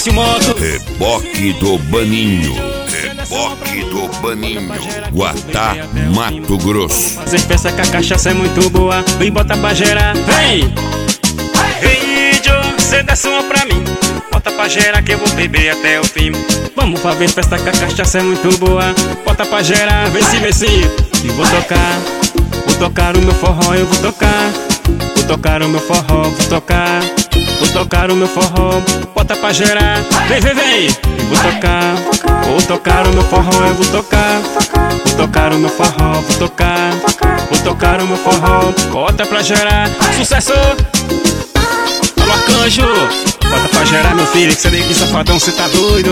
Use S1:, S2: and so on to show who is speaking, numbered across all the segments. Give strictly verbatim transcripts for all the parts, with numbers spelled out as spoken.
S1: Márcio Moto.
S2: Reboque do Baninho. Reboque do Baninho. Guatá, Mato Grosso.
S1: Fazer festa que a cachaça é muito boa e bota pra gerar. Vem! Ei, Joe, cê desce uma pra mim. Bota pra gerar que eu vou beber até o fim. Vamos fazer festa que a cachaça é muito boa. Bota pra gerar, vê se, vê se. E vou tocar, vou tocar o meu forró, eu vou tocar. Vou tocar o meu forró, vou tocar. Vou tocar o meu forró, bota pra gerar. Vem, vem, vem. E vou tocar, vou tocar o meu forró, eu vou tocar. Vou tocar o meu forró, vou tocar. Vou tocar o meu forró, bota pra gerar. Sucesso! Alô, Arcanjo! Bota pra gerar, meu filho, que cê nem que safadão, cê tá doido.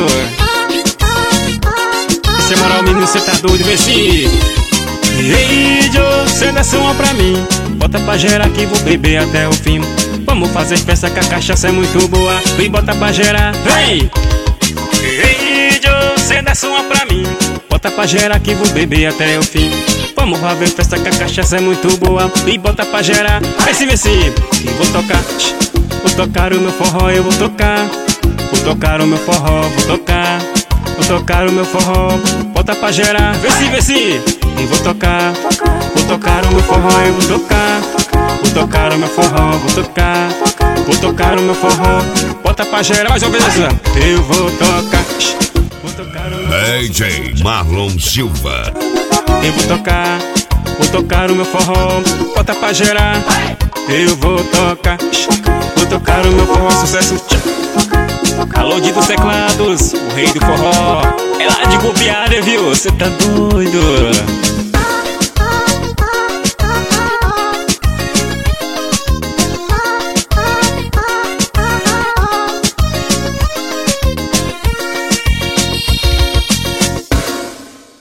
S1: Cê moral, menino, cê tá doido, vê se. Ei, Joe, cê desce uma pra mim. Bota pra gerar que vou beber até o fim. Vamos fazer festa que a cachaça é muito boa e bota pra gerar, vem! Ei, Joe, cê desce uma pra mim. Bota pra gerar que vou beber até o fim. Vamos fazer festa que a cachaça é muito boa e bota pra gerar, vê se, vê se. E vou tocar, vou tocar o meu forró, eu vou tocar. Vou tocar o meu forró, vou tocar. Vou tocar o meu forró, bota pra gerar, vê se, vê se. E vou tocar, vou tocar o meu forró, eu vou tocar. Vou tocar o meu forró, vou tocar. Vou tocar o meu forró, bota pra gerar, mais uma vez. Eu vou tocar, vou tocar o meu
S2: D J Marlon Silva.
S1: Eu vou tocar, vou tocar o meu forró, bota pra gerar. Eu vou tocar, vou tocar o meu forró, sucesso. Alô, de dos teclados, o rei do forró. É lá de Gobiara, viu? Cê tá doido?